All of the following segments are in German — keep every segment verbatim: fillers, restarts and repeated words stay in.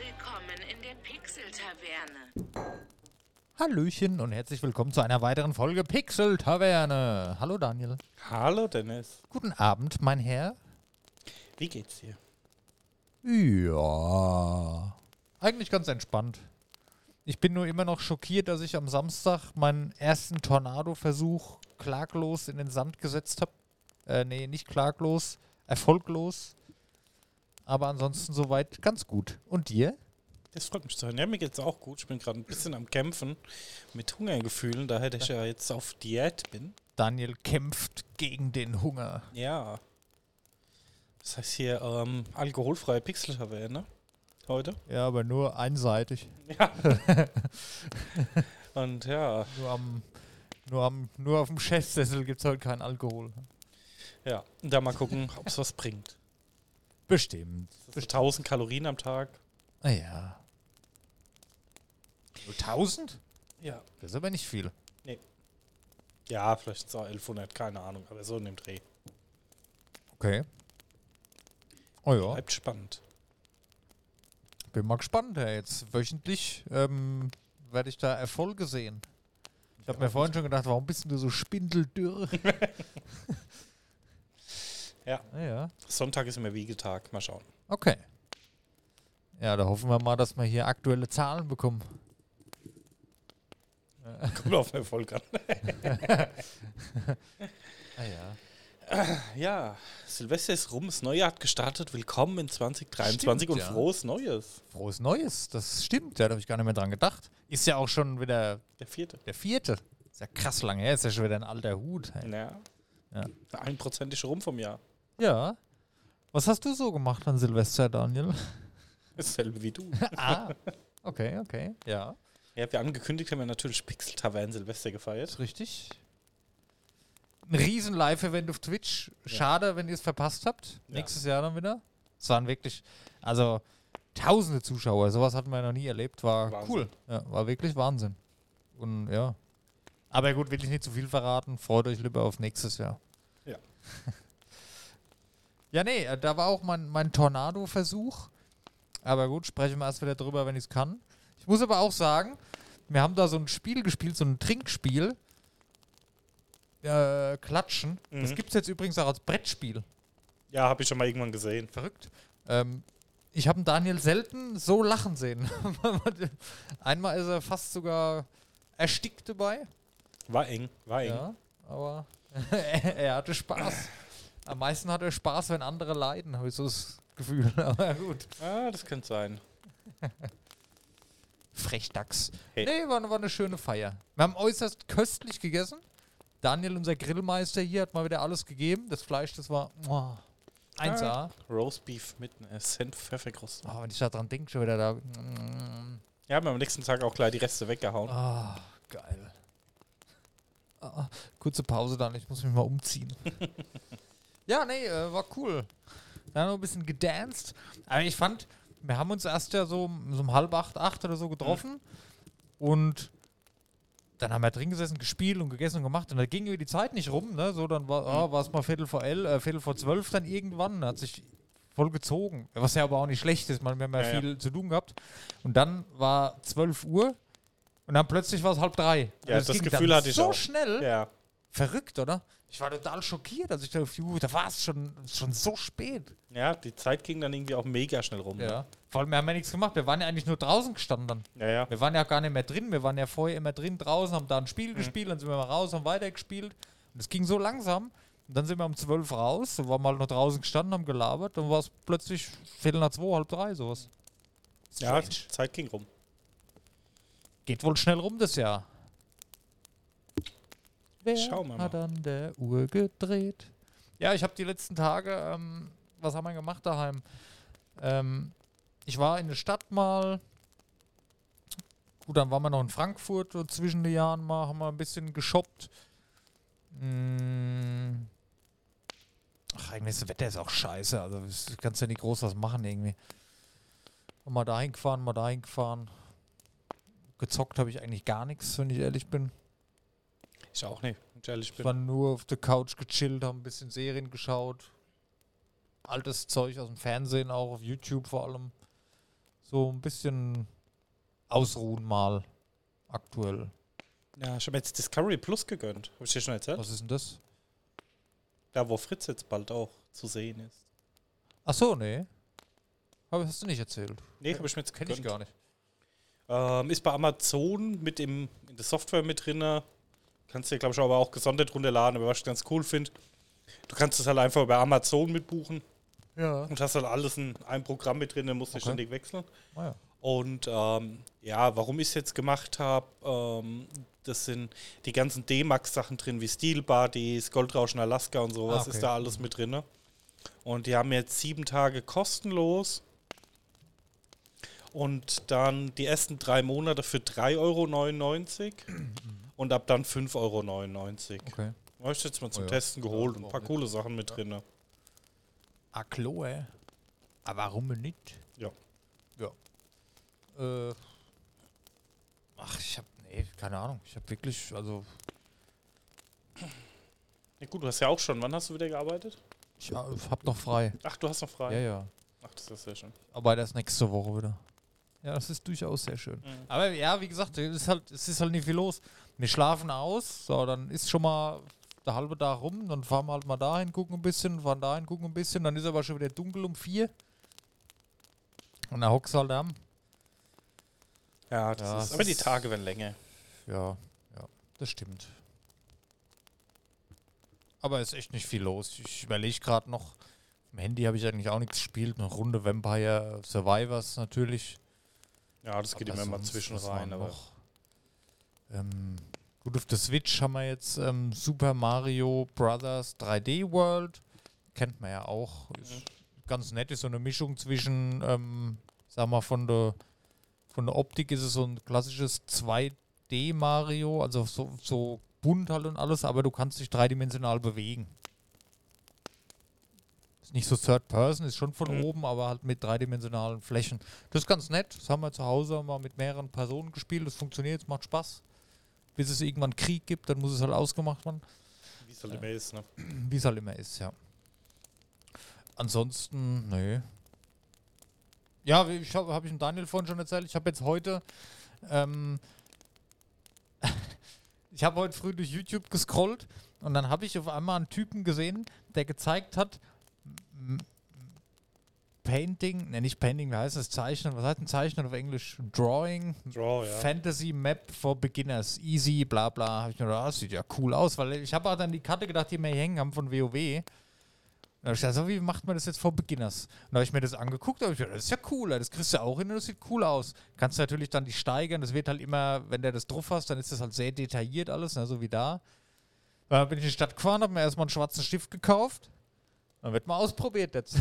Willkommen in der Pixel-Taverne. Hallöchen und herzlich willkommen zu einer weiteren Folge Pixel-Taverne. Hallo Daniel. Hallo Dennis. Guten Abend, mein Herr. Wie geht's dir? Ja, eigentlich ganz entspannt. Ich bin nur immer noch schockiert, dass ich am Samstag meinen ersten Tornado-Versuch klaglos in den Sand gesetzt habe. Äh, nee, nicht klaglos, erfolglos. Aber ansonsten soweit ganz gut. Und dir? Das freut mich zu hören. Ja, mir geht's auch gut. Ich bin gerade ein bisschen am Kämpfen mit Hungergefühlen, daher, dass ich ja jetzt auf Diät bin. Daniel kämpft gegen den Hunger. Ja. Das heißt hier ähm, alkoholfreie Pixel-Taverne heute. Ja, aber nur einseitig. Ja. Und ja, Nur am, nur am, nur auf dem Chefsessel gibt es heute keinen Alkohol. ja. Und da mal gucken, ob es was bringt. Bestimmt. Das ist tausend Kalorien am Tag. Ah ja. Nur tausend? Ja. Das ist aber nicht viel. Ja, vielleicht so elfhundert, keine Ahnung, aber so in dem Dreh. Okay. Oh ja, Bleibt spannend. bin mal gespannt. Ja. Jetzt wöchentlich ähm, werde ich da Erfolge sehen. Ich habe mir vorhin schon gedacht, warum bist du so spindeldürr? Ja. Ah, ja. Sonntag ist immer Wiegetag. Mal schauen. Okay. Ja, da hoffen wir mal, dass wir hier aktuelle Zahlen bekommen. Kommt auf den Erfolg an. Ah ja. Ja, Silvester ist rum, das neue Jahr hat gestartet. Willkommen in zwanzig dreiundzwanzig Stimmt, und ja. frohes Neues. Frohes Neues, das stimmt. Ja, da habe ich gar nicht mehr dran gedacht. Ist ja auch schon wieder Der vierte. der vierte. Ist ja krass lange her. Ist ja schon wieder ein alter Hut. Hey. Ja. Ja. Einprozentig rum vom Jahr. Ja. Was hast du so gemacht an Silvester, Daniel? Dasselbe wie du. ah. Okay, okay. Ja. Ja, wir angekündigt haben wir natürlich Pixel-Taverne Silvester gefeiert. Ist richtig. Ein riesen Live-Event auf Twitch. Schade, wenn ihr es verpasst habt. Ja. Nächstes Jahr dann wieder. Es waren wirklich, also tausende Zuschauer. Sowas hatten wir noch nie erlebt. War Wahnsinn. cool. Ja, war wirklich Wahnsinn. Und ja. Aber gut, will ich nicht zu viel verraten. Freut euch lieber auf nächstes Jahr. Ja. Ja, nee, äh, da war auch mein, mein Tornado-Versuch. Aber gut, sprechen wir erst wieder drüber, wenn ich es kann. Ich muss aber auch sagen, wir haben da so ein Spiel gespielt, so ein Trinkspiel. Äh, Klatschen. Mhm. Das gibt es jetzt übrigens auch als Brettspiel. Ja, habe ich schon mal irgendwann gesehen. Verrückt. Ähm, ich habe Daniel selten so lachen sehen. Einmal ist er fast sogar erstickt dabei. War eng, war eng. Ja, aber er hatte Spaß. Am meisten hat er Spaß, wenn andere leiden, habe ich so das Gefühl. Aber gut. Ah, das könnte sein. Frechdachs. Hey. Nee, war, war eine schöne Feier. Wir haben äußerst köstlich gegessen. Daniel, unser Grillmeister hier, hat mal wieder alles gegeben. Das Fleisch, das war oh, eins A. Ah, Roastbeef mit einer Senf-Pfefferkruste. Oh, wenn ich da dran denke, schon wieder da. Mm, Ja, haben wir am nächsten Tag auch gleich die Reste weggehauen. Ah, geil. Ah, kurze Pause dann, ich muss mich mal umziehen. Ja, nee, äh, war cool. Dann noch ein bisschen gedanced. Aber ich fand, wir haben uns erst ja so, so um halb acht, acht oder so getroffen. Mhm. Und dann haben wir drin gesessen, gespielt und gegessen und gemacht. Und da ging irgendwie die Zeit nicht rum. Ne? So, dann war mhm. oh, es mal Viertel vor elf, äh, Viertel vor zwölf dann irgendwann. Hat sich voll gezogen. Was ja aber auch nicht schlecht ist. Man, wir haben ja, ja viel ja. zu tun gehabt. Und dann war zwölf Uhr. Und dann plötzlich war es halb drei. Ja, also das, das Gefühl hatte ich so auch. So schnell. Ja. Verrückt, oder? Ich war total schockiert, als ich da auf die Uhr, da war es schon, schon so spät. Ja, die Zeit ging dann irgendwie auch mega schnell rum. Ja. Ne? Vor allem, wir haben ja nichts gemacht. Wir waren ja eigentlich nur draußen gestanden dann. Ja, ja. Wir waren ja gar nicht mehr drin. Wir waren ja vorher immer drin, draußen, haben da ein Spiel mhm. gespielt, dann sind wir mal raus, haben weitergespielt. Und es ging so langsam. Und dann sind wir um zwölf raus, dann waren wir halt noch draußen gestanden, haben gelabert. Dann war es plötzlich Viertel nach zwei, halb drei, sowas. Ja, die Zeit ging rum. Geht wohl schnell rum das Jahr. Wer Schauen wir mal. hat an der Uhr gedreht? Ja, ich habe die letzten Tage, ähm, was haben wir gemacht daheim? Ähm, ich war in der Stadt mal. Gut, dann waren wir noch in Frankfurt so zwischen den Jahren mal, haben wir ein bisschen geshoppt. Hm. Ach, eigentlich das Wetter ist auch scheiße, also du kannst ja nicht groß was machen irgendwie. Und mal dahin gefahren, mal dahin gefahren. Gezockt habe ich eigentlich gar nichts, wenn ich ehrlich bin. Ich auch nicht, wenn ich ehrlich Ich bin. war nur auf der Couch gechillt, haben ein bisschen Serien geschaut. Altes Zeug aus dem Fernsehen auch, auf YouTube vor allem. So ein bisschen ausruhen mal aktuell. Ja, ich habe jetzt Discovery Plus gegönnt. Habe ich dir schon erzählt? Was ist denn das? Da, wo Fritz jetzt bald auch zu sehen ist. Ach so, nee. Aber hast du nicht erzählt. Nee, habe ich mir jetzt Kenn ich gegönnt. gar nicht. Ähm, ist bei Amazon mit im, in der Software mit drin. Kannst dir, glaube ich, aber auch gesondert runterladen. Aber was ich ganz cool finde, du kannst es halt einfach über Amazon mitbuchen. Ja. Und hast halt alles in einem Programm mit drin, musst du Okay. ständig wechseln. Ah, ja. Und ähm, ja, warum ich es jetzt gemacht habe, ähm, das sind die ganzen D-Max-Sachen drin, wie Steel Buddies, Goldrauschen Alaska und sowas, Ah, okay. ist da alles mit drin. Und die haben jetzt sieben Tage kostenlos. Und dann die ersten drei Monate für drei Euro neunundneunzig und ab dann fünf Euro neunundneunzig. Okay. Habe ich jetzt mal zum Oh ja. Testen geholt Ja, und ein auch paar nicht. coole Sachen mit drin. Ah, Chloe. Aber warum denn nicht? Ja. Ja. Äh. Ach, ich hab. Nee, keine Ahnung. Ich hab wirklich, also. Ja gut, du hast ja auch schon. Wann hast du wieder gearbeitet? Ich äh, hab noch frei. Ach, du hast noch frei. Ja, ja. Ach, das ist sehr schön. Aber das nächste Woche wieder. Ja, das ist durchaus sehr schön. Mhm. Aber ja, wie gesagt, es ist halt, es ist halt nicht viel los. Wir schlafen aus, so, dann ist schon mal der halbe Tag rum, dann fahren wir halt mal dahin, gucken ein bisschen, fahren dahin, gucken ein bisschen, dann ist aber schon wieder dunkel um vier. Und dann hockst du halt am. Ja, das Ja, ist, es aber die ist- Tage werden länger. Ja, ja, das stimmt. Aber es ist echt nicht viel los. Ich überlege gerade noch, im Handy habe ich eigentlich auch nichts gespielt. Eine Runde Vampire Survivors natürlich. Ja, das geht Aber immer mal sonst, zwischen was war rein. Aber noch? Ähm, gut, auf der Switch haben wir jetzt ähm, Super Mario Brothers drei D World. Kennt man ja auch. Ist Mhm. ganz nett, ist so eine Mischung zwischen, ähm, sag mal, von der, von der Optik ist es so ein klassisches zwei D Mario, also so, so bunt halt und alles, aber du kannst dich dreidimensional bewegen. Ist nicht so Third Person, ist schon von Mhm. oben, aber halt mit dreidimensionalen Flächen. Das ist ganz nett. Das haben wir zu Hause mal mit mehreren Personen gespielt. Das funktioniert, es macht Spaß. Bis es irgendwann Krieg gibt, dann muss es halt ausgemacht werden. wie es halt immer ist, ne? Wie es halt immer ist, ja. Ansonsten, nee. Ja, wie- ich habe hab ich dem Daniel vorhin schon erzählt, ich habe jetzt heute, ähm, ich habe heute früh durch YouTube gescrollt und dann habe ich auf einmal einen Typen gesehen, der gezeigt hat, m- Painting, ne nicht Painting, wie heißt das? Zeichnen, was heißt denn Zeichnen auf Englisch? Drawing, Draw, ja. Fantasy Map for Beginners, easy, bla bla. Habe ich mir gedacht, ah, das sieht ja cool aus, weil ich habe auch dann die Karte gedacht, die wir hier hängen haben von WoW. Und da habe ich gedacht, so, wie macht man das jetzt for Beginners? Und da habe ich mir das angeguckt, da habe ich gedacht, das ist ja cool, das kriegst du auch hin und das sieht cool aus. Kannst du natürlich dann die steigern, das wird halt immer, wenn du das drauf hast, dann ist das halt sehr detailliert alles, ne, so wie da. Dann bin ich in die Stadt gefahren, habe mir erstmal einen schwarzen Stift gekauft. Dann wird mal ausprobiert jetzt.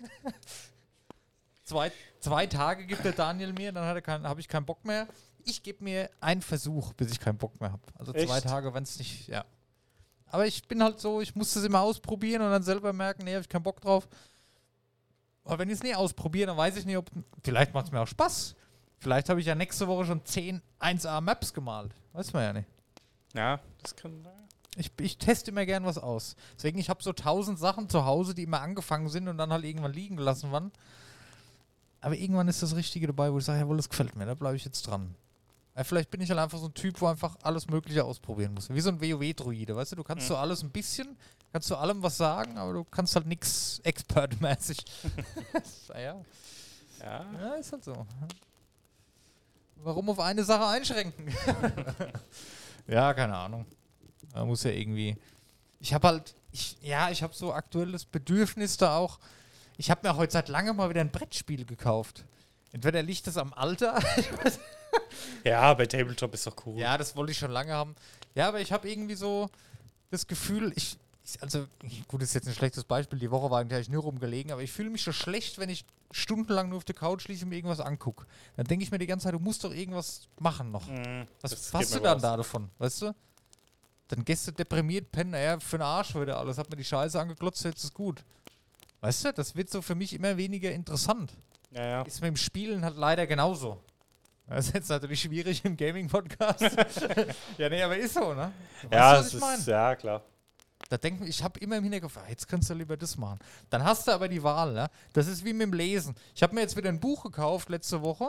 Zwei, zwei Tage gibt der Daniel mir, dann hat er kein, habe ich keinen Bock mehr. Ich gebe mir einen Versuch, bis ich keinen Bock mehr habe. Also zwei Echt? Tage, wenn es nicht, ja. Aber ich bin halt so, ich muss das immer ausprobieren und dann selber merken, nee, habe ich keinen Bock drauf. Aber wenn ich es nie ausprobiere, dann weiß ich nicht, ob, vielleicht macht es mir auch Spaß. Vielleicht habe ich ja nächste Woche schon zehn eins A Maps gemalt. Weiß man ja nicht. Ja, das kann. ja. Ich, ich teste immer gern was aus. Deswegen, ich habe so tausend Sachen zu Hause, die immer angefangen sind und dann halt irgendwann liegen gelassen waren. Aber irgendwann ist das Richtige dabei, wo ich sage, jawohl, das gefällt mir, da bleibe ich jetzt dran. Ja, vielleicht bin ich halt einfach so ein Typ, wo einfach alles Mögliche ausprobieren muss. Wie so ein WoW-Druide, weißt du? Du kannst Mhm. so alles ein bisschen, kannst zu allem was sagen, aber du kannst halt nichts expertmäßig. ja. Ja. ja, ist halt so. Warum auf eine Sache einschränken? ja, keine Ahnung. Man muss ja irgendwie. Ich habe halt, ich, ja, ich habe so aktuelles Bedürfnis da auch. Ich habe mir heute seit langem mal wieder ein Brettspiel gekauft. Entweder liegt das am Alter. Ja, bei Tabletop ist doch cool. ja, das wollte ich schon lange haben. Ja, aber ich habe irgendwie so das Gefühl, ich, ich also, gut, das ist jetzt ein schlechtes Beispiel. Die Woche war eigentlich nur rumgelegen, aber ich fühle mich so schlecht, wenn ich stundenlang nur auf der Couch liege und mir irgendwas angucke. Dann denke ich mir die ganze Zeit, du musst doch irgendwas machen noch. Mhm, Was das hast geht du mir dann raus. da davon, weißt du? Dann gehst du deprimiert pennen, naja, für den Arsch wieder alles. Hat mir die Scheiße angeklotzt, jetzt ist gut. Weißt du, das wird so für mich immer weniger interessant. Ja, ja. Ist mit dem Spielen halt leider genauso. Das ist jetzt natürlich schwierig im Gaming-Podcast. ja, nee, aber ist so, ne? Weißt Ja, du, was es ich meine? ist, ja, klar. Da denken, ich habe immer im Hinterkopf, ah, jetzt kannst du lieber das machen. Dann hast du aber die Wahl, ne? Das ist wie mit dem Lesen. Ich habe mir jetzt wieder ein Buch gekauft letzte Woche.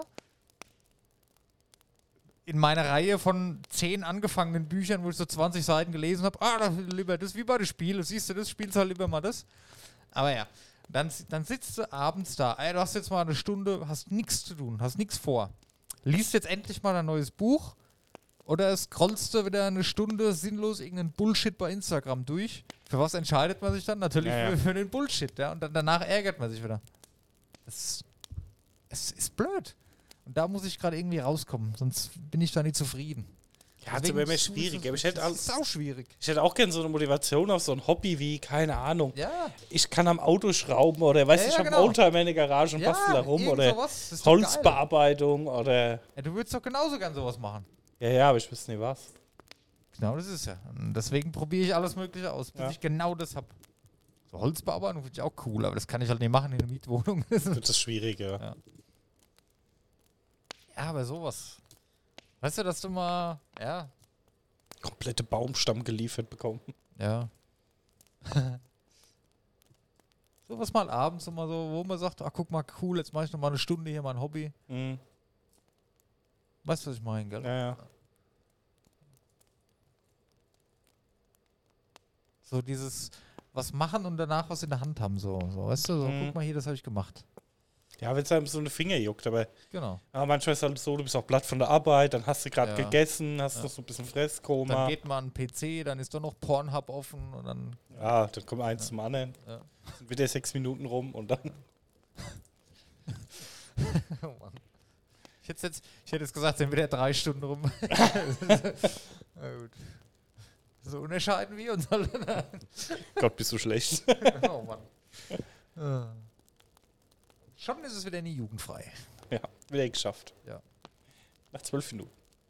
In meiner Reihe von zehn angefangenen Büchern, wo ich so zwanzig Seiten gelesen habe. Ah, da lieber das, wie bei den Spielen. Siehst du das, spielst halt lieber mal das. Aber ja, dann, dann sitzt du abends da. Ey, du hast jetzt mal eine Stunde, hast nichts zu tun, hast nichts vor. Liest jetzt endlich mal ein neues Buch. Oder scrollst du wieder eine Stunde sinnlos irgendeinen Bullshit bei Instagram durch. Für was entscheidet man sich dann? Natürlich ja, ja. Für, für den Bullshit, ja. Und dann, danach ärgert man sich wieder. Es, es ist blöd. Und da muss ich gerade irgendwie rauskommen, sonst bin ich da nicht zufrieden. Ja, das ist aber immer schwierig. Aber ich hätte, das ist auch schwierig. ich hätte auch gerne so eine Motivation auf so ein Hobby wie, keine Ahnung. Ja. Ich kann am Auto schrauben oder, weiß Ja, ich, ja, ich habe genau. einen Oldtimer in der Garage und Ja, bastel da rum. irgend Oder sowas. Das ist doch geil. Holzbearbeitung oder... Ja, du würdest doch genauso gern sowas machen. Ja, ja, aber ich wüsste nicht was. Genau, das ist ja. Und deswegen probiere ich alles Mögliche aus, bis Ja. ich genau das habe. So Holzbearbeitung finde ich auch cool, aber das kann ich halt nicht machen in der Mietwohnung. Das ist schwierig, ja. Ja. Ja, aber sowas. Weißt du, dass du mal, ja, Komplette Baumstamm geliefert bekommen. ja. Sowas mal abends immer so, wo man sagt, ach guck mal, cool, jetzt mache ich noch mal eine Stunde hier mein Hobby. Mhm. Weißt du, was ich meine, gell? Ja, ja. So dieses, was machen und danach was in der Hand haben, so, so weißt du, so, Mhm. guck mal hier, das habe ich gemacht. Ja, wenn es einem so eine Finger juckt, aber Genau. ja, manchmal ist es halt so, du bist auch platt von der Arbeit, dann hast du gerade Ja. gegessen, hast Ja. noch so ein bisschen Dann Fresskoma. geht man an den P C, dann ist doch noch Pornhub offen und dann, Ja, dann kommt eins zum anderen. ja. Sind wieder sechs Minuten rum und dann. Oh Mann. Ich hätte jetzt, ich hätte jetzt gesagt, sind wieder drei Stunden rum. Na gut. So unterscheiden wir uns alle. Gott, bist du schlecht. Oh Mann. Ah. Schon ist es wieder nie jugendfrei. Ja, wieder geschafft. Ja. Nach zwölf Minuten.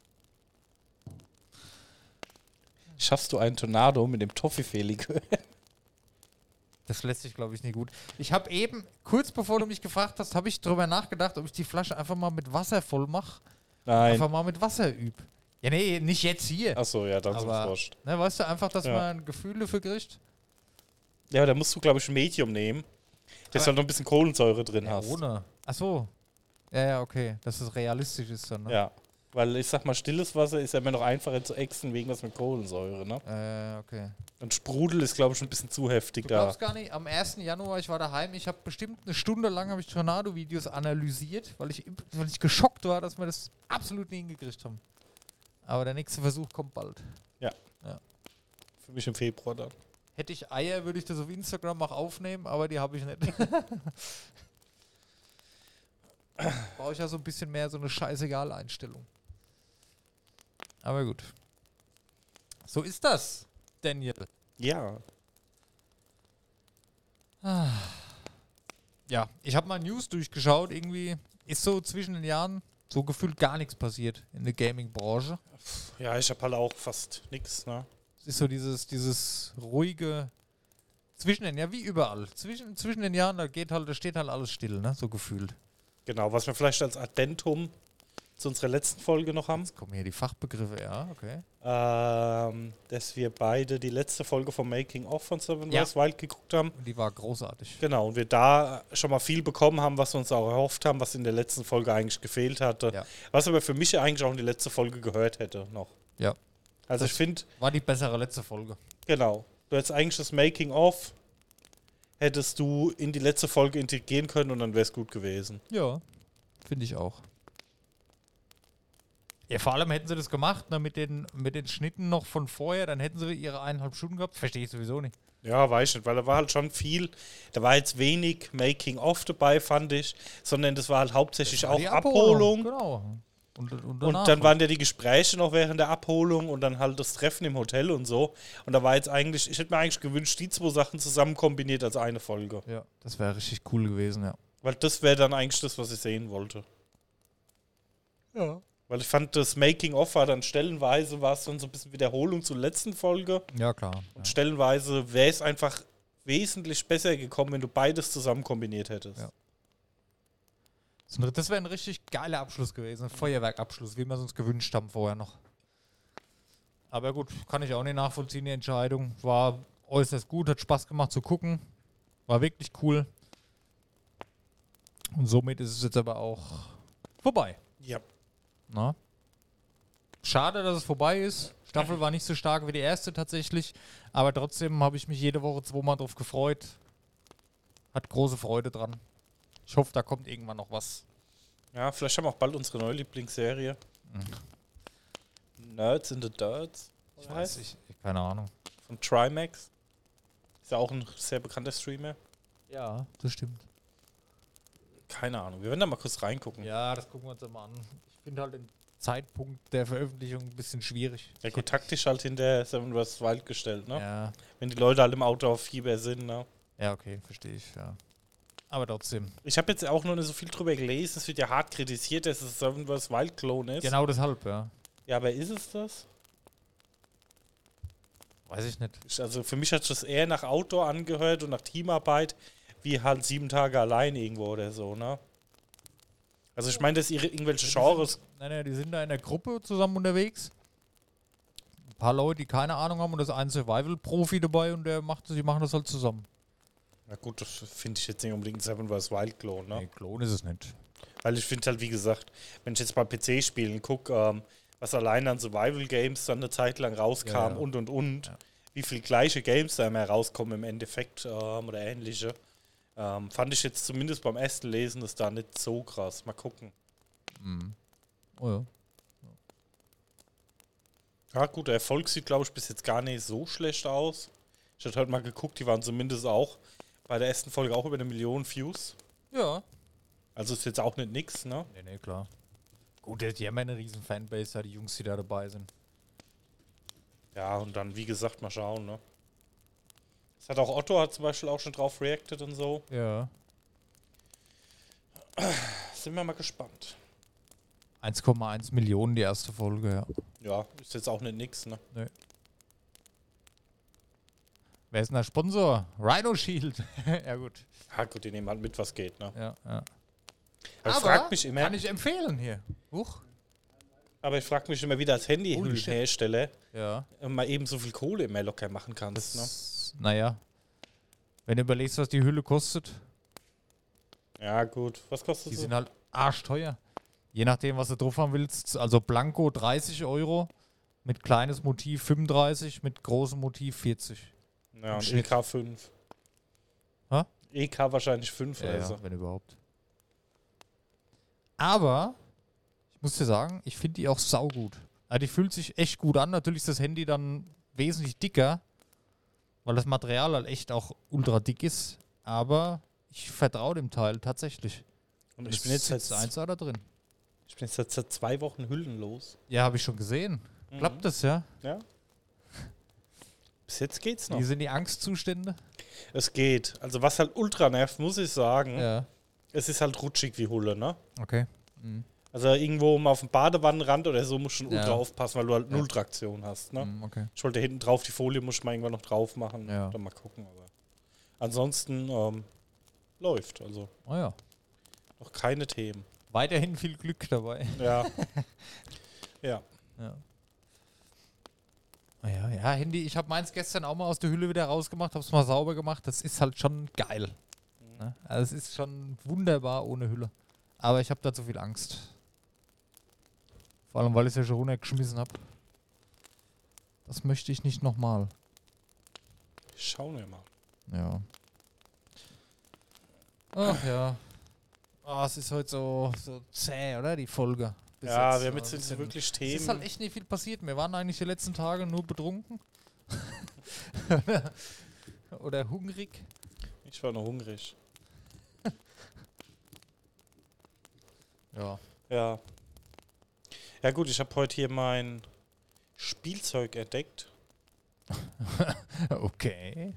Schaffst du einen Tornado mit dem Toffifee-Likör? Das lässt sich, glaube ich, nie gut. Ich habe eben, kurz bevor du mich gefragt hast, habe ich darüber nachgedacht, ob ich die Flasche einfach mal mit Wasser voll mache. Nein. Einfach mal mit Wasser übe. Ja, nee, nicht jetzt hier. Achso, ja, dann ist es Aber, wurscht. ne, weißt du, einfach, dass Ja. man ein Gefühl dafür kriegt. Ja, da musst du, glaube ich, ein Medium nehmen, dass du halt noch ein bisschen Kohlensäure drin Ja, hast. ohne. Ach so. Ja, ja, okay. Dass es realistisch ist dann, ne? Ja. Weil ich sag mal, stilles Wasser ist ja immer noch einfacher zu ächzen wegen was mit Kohlensäure, ne? Äh, okay. Und Sprudel ist, glaube ich, schon ein bisschen zu heftig Du da. glaubst gar nicht, am ersten Januar, ich war daheim, ich habe bestimmt eine Stunde lang habe ich Tornado-Videos analysiert, weil ich, weil ich geschockt war, dass wir das absolut nie hingekriegt haben. Aber der nächste Versuch kommt bald. Für mich im Februar dann. Hätte ich Eier, würde ich das auf Instagram auch aufnehmen, aber die habe ich nicht. Brauche ich ja so ein bisschen mehr so eine Scheißegal-Einstellung. Aber gut. So ist das, Daniel. Ja. Ja, ich habe mal News durchgeschaut. Irgendwie ist so zwischen den Jahren so gefühlt gar nichts passiert in der Gaming-Branche. Ja, ich habe halt auch fast nix, ne? Es ist so dieses, dieses ruhige zwischen den, ja wie überall. Zwischen, zwischen den Jahren, da geht halt, da steht halt alles still, ne? So gefühlt. Genau, was wir vielleicht als Addentum zu unserer letzten Folge noch haben, Jetzt kommen hier die Fachbegriffe, ja, okay. ähm, dass wir beide die letzte Folge vom Making of von Seven Ja. Wars Wild geguckt haben. Und die war großartig. Genau, und wir da schon mal viel bekommen haben, was wir uns auch erhofft haben, was in der letzten Folge eigentlich gefehlt hatte. Ja. Was aber für mich eigentlich auch in die letzte Folge gehört hätte noch. Ja. Also Das- ich finde, War die bessere letzte Folge. genau, du hättest eigentlich das Making of, hättest du in die letzte Folge integrieren können und dann wäre es gut gewesen. Ja, finde ich auch. Ja, vor allem hätten sie das gemacht, ne, mit den, mit den Schnitten noch von vorher, dann hätten sie ihre eineinhalb Stunden gehabt. Verstehe ich sowieso nicht. Ja, weiß ich nicht, weil da war halt schon viel, da war jetzt wenig Making-of dabei, fand ich, sondern das war halt hauptsächlich Das war auch die Abholung. Genau. Und, und, Und danach. dann waren ja die Gespräche noch während der Abholung und dann halt das Treffen im Hotel und so. Und da war jetzt eigentlich, ich hätte mir eigentlich gewünscht, die zwei Sachen zusammen kombiniert als eine Folge. Ja, das wäre richtig cool gewesen, ja. Weil das wäre dann eigentlich das, was ich sehen wollte. Ja. Weil ich fand, das Making-of war dann stellenweise, war es dann so ein bisschen Wiederholung zur letzten Folge. Ja, klar. Und stellenweise wäre es einfach wesentlich besser gekommen, wenn du beides zusammen kombiniert hättest. Ja. Ja. Das wäre ein richtig geiler Abschluss gewesen. Ein Feuerwerkabschluss, wie wir es uns gewünscht haben vorher noch. Aber gut, kann ich auch nicht nachvollziehen, die Entscheidung. War äußerst gut, hat Spaß gemacht zu gucken. War wirklich cool. Und somit ist es jetzt aber auch vorbei. Ja. Na? Schade, dass es vorbei ist. Staffel war nicht so stark wie die erste tatsächlich. Aber trotzdem habe ich mich jede Woche zweimal drauf gefreut. Hat große Freude dran. Ich hoffe, da kommt irgendwann noch was. Ja, vielleicht haben wir auch bald unsere neue Lieblingsserie. Mhm. Nerds in the Dirts. Ich weiß nicht. Keine Ahnung. Von Trimax. Ist ja auch ein sehr bekannter Streamer. Ja, das stimmt. Keine Ahnung. Wir werden da mal kurz reingucken. Ja, das gucken wir uns mal an. Ich finde halt den Zeitpunkt der Veröffentlichung ein bisschen schwierig. Ja gut, taktisch halt hinter Seven vs. Wild gestellt, ne? Ja. Wenn die Leute halt im Auto auf Fieber sind, ne? Ja, okay, verstehe ich, ja. Aber trotzdem. Ich habe jetzt auch noch nicht so viel drüber gelesen. Es wird ja hart kritisiert, dass es Seven vs. Wild Clone ist. Genau deshalb, ja. Ja, aber ist es das? Weiß ich nicht. Ich- Also für mich hat es das eher nach Outdoor angehört und nach Teamarbeit, wie halt sieben Tage allein irgendwo oder so, ne? Also ich meine, dass ihre irgendwelche Genres... Nein, nein, die sind da in der Gruppe zusammen unterwegs. Ein paar Leute, die keine Ahnung haben und da ist ein Survival-Profi dabei und der macht, die machen das halt zusammen. Na gut, das finde ich jetzt nicht unbedingt Seven vs. Wild Clone, ne? Nee, Klon ist es nicht. Weil ich finde halt, wie gesagt, wenn ich jetzt bei P C-Spielen gucke, ähm, was allein an Survival-Games dann eine Zeit lang rauskam Ja, ja. und und und, Ja. wie viele gleiche Games da immer rauskommen im Endeffekt ähm, oder ähnliche, ähm, fand ich jetzt zumindest beim ersten Lesen das da nicht so krass. Mal gucken. Mhm. Oh ja. Ja gut, der Erfolg sieht, glaube ich, bis jetzt gar nicht so schlecht aus. Ich hatte heute mal geguckt, die waren zumindest auch bei der ersten Folge auch über eine Million Views. Ja. Also ist jetzt auch nicht nix, ne? Nee, nee, klar. Gut, die haben ja eine riesen Fanbase, da die Jungs, die da dabei sind. Ja, und dann, wie gesagt, mal schauen, ne? Das hat auch Otto hat zum Beispiel auch schon drauf reacted und so. Ja. Sind wir mal gespannt. eins Komma eins Millionen die erste Folge, ja. Ja, ist jetzt auch nicht nix, ne? Wer ist denn der Sponsor? Rhino Shield. Ja, gut. Ja gut, die nehmen halt mit, was geht, ne? Ja, ja. Aber ich frag mich immer, Kann ich empfehlen hier. Huch. aber ich frag mich immer wieder als Holy shit. Handyhüllenhersteller, Ja. ob man eben so viel Kohle immer locker machen kannst, ne? Das, naja. Wenn du überlegst, was die Hülle kostet, Ja, gut. Was kostet die sie? sind halt arschteuer. Je nachdem, was du drauf haben willst. Also Blanko dreißig Euro, mit kleines Motiv fünfunddreißig, mit großem Motiv vierzig. Ja, und E Schnitt. K fünf. Hä? E K wahrscheinlich fünf Ja, oder ja, so. wenn überhaupt. Aber, ich muss dir sagen, ich finde die auch saugut. Ja, die fühlt sich echt gut an. Natürlich ist das Handy dann wesentlich dicker, weil das Material halt echt auch ultra dick ist. Aber ich vertraue dem Teil tatsächlich. Und Es ich bin jetzt sitzt seit, eins da drin. ich bin jetzt seit, seit zwei Wochen hüllenlos. Ja, habe ich schon gesehen. Mhm. Klappt das, ja? Ja. Bis jetzt geht's noch. Wie sind die Angstzustände? Es geht. Also was halt ultra nervt, muss ich sagen, Ja. es ist halt rutschig wie Hulle, ne? Okay. Mhm. Also irgendwo mal auf dem Badewannenrand oder so musst du schon Ja. ultra aufpassen, weil du halt Ja. null Traktion hast, ne? Mhm, okay. Ich wollte hinten drauf, die Folie muss ich mal irgendwann noch drauf machen. Ja. Dann mal gucken, aber ansonsten ähm, läuft. Also Oh ja. noch keine Themen. Weiterhin viel Glück dabei. Ja. ja. Ja. Ah ja, ja, Handy. Ich habe meins gestern auch mal aus der Hülle wieder rausgemacht, habe es mal sauber gemacht. Das ist halt schon geil. Ne? Also es ist schon wunderbar ohne Hülle. Aber ich habe da zu viel Angst. Vor allem, weil ich es ja schon runtergeschmissen habe. Das möchte ich nicht nochmal. Schauen wir mal. Ja. Ach ja. Ah, es ist heute so, so zäh, oder? Die Folge. Bis Ja, jetzt. wir haben Ein jetzt nicht bisschen- wirklich Es Themen. ist halt echt nicht viel passiert. Wir waren eigentlich die letzten Tage nur betrunken. Oder hungrig. Ich war noch hungrig. Ja. Ja. Ja gut, ich habe heute hier mein Spielzeug entdeckt. Okay.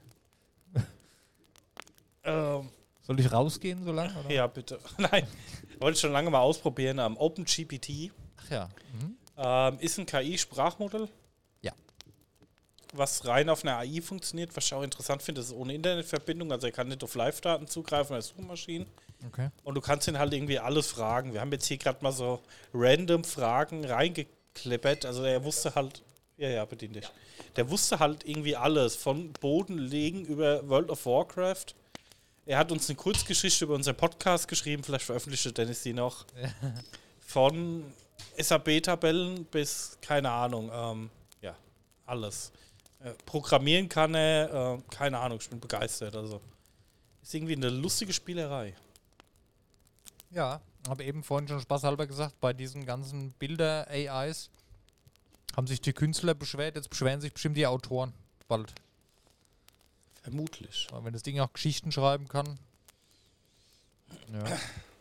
Ähm, Soll ich rausgehen so lange? Oder? ja, bitte. Nein, wollte ich schon lange mal ausprobieren. Ähm, OpenGPT Ach ja. Mhm. ähm, ist ein K I-Sprachmodell. Ja. Was rein auf einer A I funktioniert, was ich auch interessant finde, ist ohne Internetverbindung. Also er kann nicht auf Live-Daten zugreifen als Suchmaschinen. Okay. Und du kannst ihn halt irgendwie alles fragen. Wir haben jetzt hier gerade mal so random Fragen reingeklippert. Also er wusste halt Ja, ja, bedient dich. Der wusste halt irgendwie alles, von Bodenlegen über World of Warcraft. Er hat uns eine Kurzgeschichte über unseren Podcast geschrieben, vielleicht veröffentlichte Dennis die noch. Von S A B-Tabellen bis, keine Ahnung, ähm, ja, alles. Äh, programmieren kann er, äh, keine Ahnung, ich bin begeistert. Also ist irgendwie eine lustige Spielerei. Ja, habe eben vorhin schon spaßhalber gesagt, bei diesen ganzen Bilder-A Is haben sich die Künstler beschwert, jetzt beschweren sich bestimmt die Autoren bald. Vermutlich. Weil wenn das Ding auch Geschichten schreiben kann. Ja.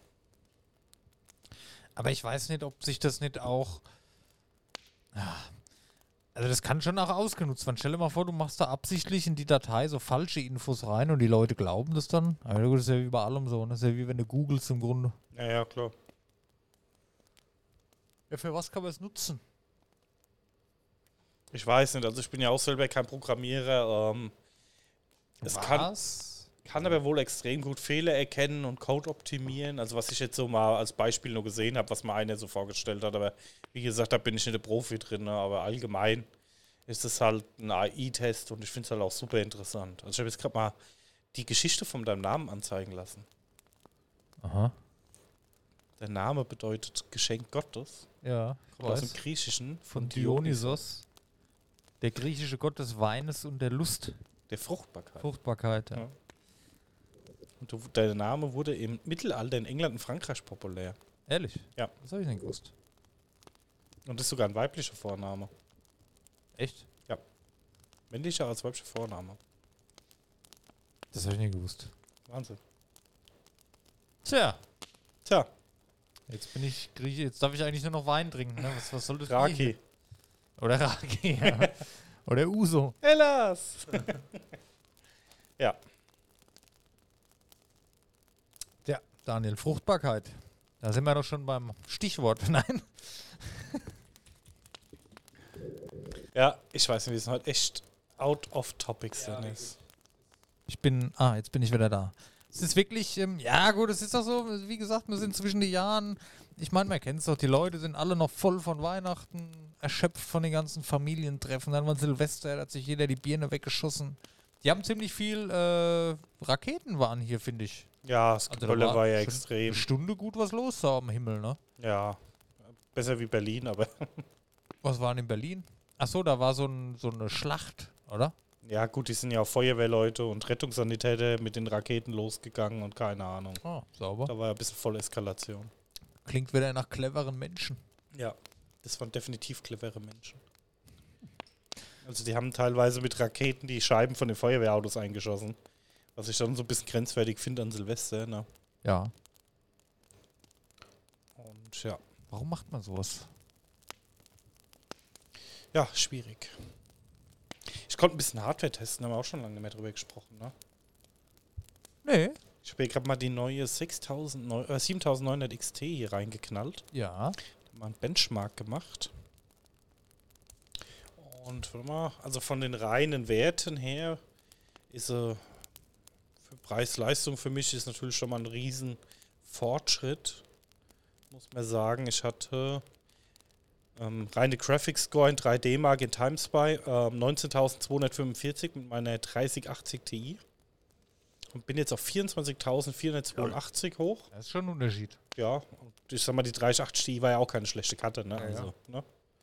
Aber ich weiß nicht, ob sich das nicht auch... Ja, also das kann schon auch ausgenutzt werden. Stell dir mal vor, du machst da absichtlich in die Datei so falsche Infos rein und die Leute glauben das dann. Aber das ist ja wie bei allem so. Das ist ja wie wenn du googelst im Grunde. Ja, ja, klar. Ja, für was kann man es nutzen? Ich weiß nicht, also ich bin ja auch selber kein Programmierer. Ähm, es kann, Was? kann aber wohl extrem gut Fehler erkennen und Code optimieren. Also was ich jetzt so mal als Beispiel nur gesehen habe, was mir einer so vorgestellt hat. Aber wie gesagt, da bin ich nicht der Profi drin. Ne? Aber allgemein ist es halt ein A I-Test und ich finde es halt auch super interessant. Also ich habe jetzt gerade mal die Geschichte von deinem Namen anzeigen lassen. Aha. Der Name bedeutet Geschenk Gottes. Ja, Kommt aus dem Griechischen. von Dionysos, der griechische Gott des Weines und der Lust, Der Fruchtbarkeit. Fruchtbarkeit. Ja. Ja. Und du, der Name wurde im Mittelalter in England und Frankreich populär. Ehrlich? Ja. Das habe ich nicht gewusst. Und das ist sogar ein weiblicher Vorname. Echt? Männlicher als weiblicher Vorname. Das habe ich nicht gewusst. Wahnsinn. Tja, Tja, jetzt bin ich Grieche, jetzt darf ich eigentlich nur noch Wein trinken. Ne? Was, was soll das Bier Raki. hier? Oder Raki, ja. Oder Uso. Hellas! Ja. Ja, Daniel, Fruchtbarkeit. Da sind wir doch schon beim Stichwort. Nein? Ja, ich weiß nicht, wir sind heute echt out of topics, Ja, Dennis. Ich bin, ah, jetzt bin ich wieder da. Es ist wirklich, ähm, ja gut, es ist doch so, wie gesagt, wir sind zwischen den Jahren, ich meine, man kennt es doch, die Leute sind alle noch voll von Weihnachten, erschöpft von den ganzen Familientreffen, dann war Silvester, da hat sich jeder die Birne weggeschossen. Die haben ziemlich viel, äh, Raketen waren hier, finde ich. Ja, das Also da Gebrülle war war ja schon extrem. Eine Stunde gut was los da am Himmel, ne? Ja, besser wie Berlin, aber Was war denn in Berlin? Achso, da war so, ein, so eine Schlacht, oder? ja gut, die sind ja auch Feuerwehrleute und Rettungssanitäter mit den Raketen losgegangen und keine Ahnung. Oh, sauber. Da war ja ein bisschen voll Eskalation. Klingt wieder nach cleveren Menschen. Ja, das waren definitiv clevere Menschen. Also die haben teilweise mit Raketen die Scheiben von den Feuerwehrautos eingeschossen. Was ich dann so ein bisschen grenzwertig finde an Silvester. Ne? Ja. Und ja, Warum macht man sowas? ja, schwierig. Ich konnte ein bisschen Hardware testen, haben wir auch schon lange nicht mehr drüber gesprochen. Ne? Nee. Ich habe hier gerade mal die neue sechstausend, äh, siebentausendneunhundert X T hier reingeknallt. Ja. Mal einen Benchmark gemacht. Und warte mal, also von den reinen Werten her ist sie für Preis-Leistung für mich ist natürlich schon mal ein riesen Fortschritt. Muss man sagen, ich hatte ähm, reine Graphics Score in drei D Mark in Timespy ähm, neunzehntausendzweihundertfünfundvierzig mit meiner dreißig achtzig Ti und bin jetzt auf vierundzwanzigtausendvierhundertzweiundachtzig hoch. Das ist schon ein Unterschied. Ja, und ich sag mal, die dreißig achtzig Ti war ja auch keine schlechte Karte, ne? Ja, Also, ne?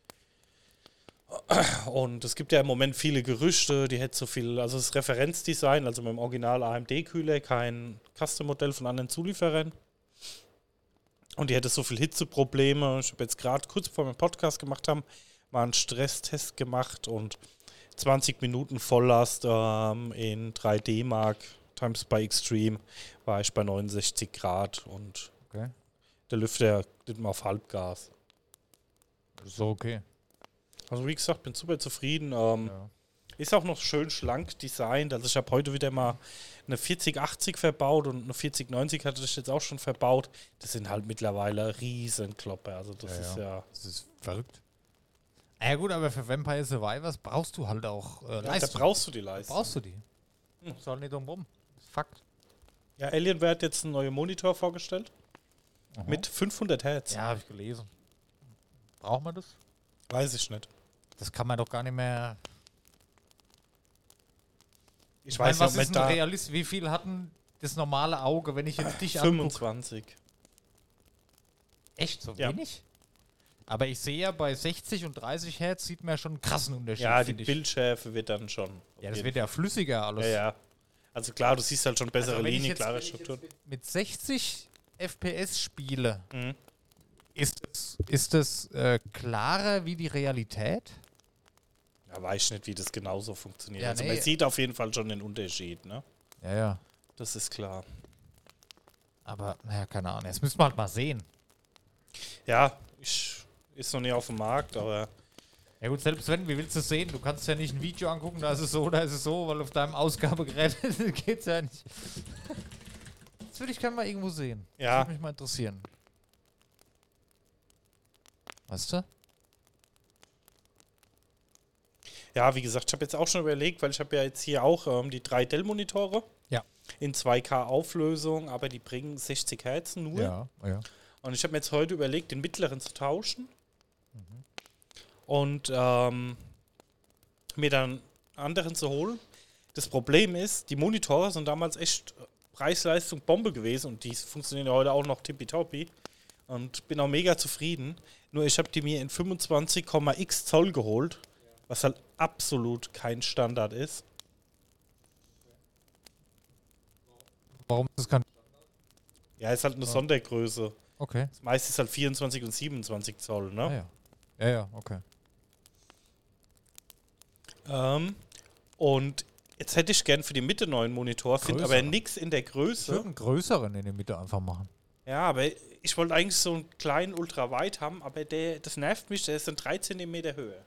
Und es gibt ja im Moment viele Gerüchte, die hätte so viel, also das Referenzdesign, also mit dem Original A M D-Kühler, kein Custom-Modell von anderen Zulieferern. Und die hätte so viel Hitzeprobleme. Ich habe jetzt gerade kurz bevor wir den Podcast gemacht haben, mal einen Stresstest gemacht und zwanzig Minuten Volllast ähm, in drei D Mark Times by Extreme war ich bei neunundsechzig Grad und Okay. der Lüfter litt mal auf Halbgas. So okay. Also wie gesagt, bin super zufrieden. Ähm, Ja. Ist auch noch schön schlank designt. Also ich habe heute wieder mal eine vierzig achtzig verbaut und eine vierzig neunzig hatte ich jetzt auch schon verbaut. Das sind halt mittlerweile riesen Klopper. Also das Ja, ist ja. ja... Das ist verrückt. Ja gut, aber für Vampire Survivors brauchst du halt auch äh, Ja, da Leistung. brauchst du die Da Leistung. brauchst du die. Ist halt nicht drum. Fakt. Ja, Alienware hat jetzt einen neuen Monitor vorgestellt. Aha. Mit fünfhundert Hertz. Ja, habe ich gelesen. Braucht man das? Weiß ich nicht. Das kann man doch gar nicht mehr... Ich Mein, weiß was nicht, ist ob ein man da Realist? Wie viel hatten das normale Auge, wenn ich jetzt dich angucke? fünfundzwanzig. Echt so Ja. wenig? Aber ich sehe ja bei sechzig und dreißig Hertz sieht man ja schon einen krassen Unterschied. Ja, die find ich. Bildschärfe wird dann schon. Ja, das wird ja flüssiger alles. Ja, ja. Also klar, du siehst halt schon bessere Also wenn ich Linien, jetzt- klare wenn ich jetzt Strukturen. Mit sechzig F P S spiele, Mhm. ist das, ist das äh, klarer wie die Realität? Ja, weiß ich nicht, wie das genauso funktioniert. Ja, also nee. man sieht auf jeden Fall schon den Unterschied, ne? Ja, ja. Das ist klar. Aber, naja, keine Ahnung. Jetzt müssen wir halt mal sehen. Ja, ich, ist noch nicht auf dem Markt, aber Ja gut, selbst wenn, wie willst du es sehen? Du kannst ja nicht ein Video angucken, da ist es so, da ist es so, weil auf deinem Ausgabegerät geht's ja nicht. Das würde ich gerne mal irgendwo sehen. Das Ja. würde mich mal interessieren. Weißt du? ja, wie gesagt, ich habe jetzt auch schon überlegt, weil ich habe ja jetzt hier auch ähm, die drei Dell-Monitore Ja. in zwei K Auflösung, aber die bringen sechzig Hertz nur. Ja, ja. Und ich habe mir jetzt heute überlegt, den mittleren zu tauschen Mhm. und ähm, mir dann einen anderen zu holen. Das Problem ist, die Monitore sind damals echt Preis-Leistung Bombe gewesen und die funktionieren ja heute auch noch tippitoppi und bin auch mega zufrieden. Nur ich habe die mir in fünfundzwanzig Komma x Zoll geholt, was halt absolut kein Standard ist. Warum ist das kein... Ja, ist halt eine Sondergröße. Okay. Das meiste ist halt vierundzwanzig und siebenundzwanzig Zoll, ne? Ah, ja. Ja, ja, okay. Ähm, und jetzt hätte ich gern für die Mitte neuen Monitor, finde aber Größeren. nichts in der Ich würde Größe. einen größeren in der Mitte einfach machen. Ja, aber ich wollte eigentlich so einen kleinen Ultraweit haben, aber der, das nervt mich, der ist dann drei Zentimeter Höhe.